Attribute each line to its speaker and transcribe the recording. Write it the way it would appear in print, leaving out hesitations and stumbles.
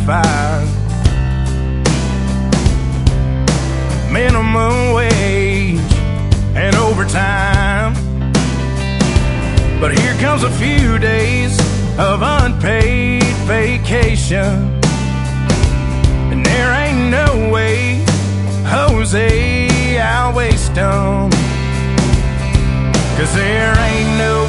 Speaker 1: fire. Minimum wage and overtime. But here comes a few days of unpaid vacation, and there ain't no way, Jose, I'll waste them, 'cause there ain't no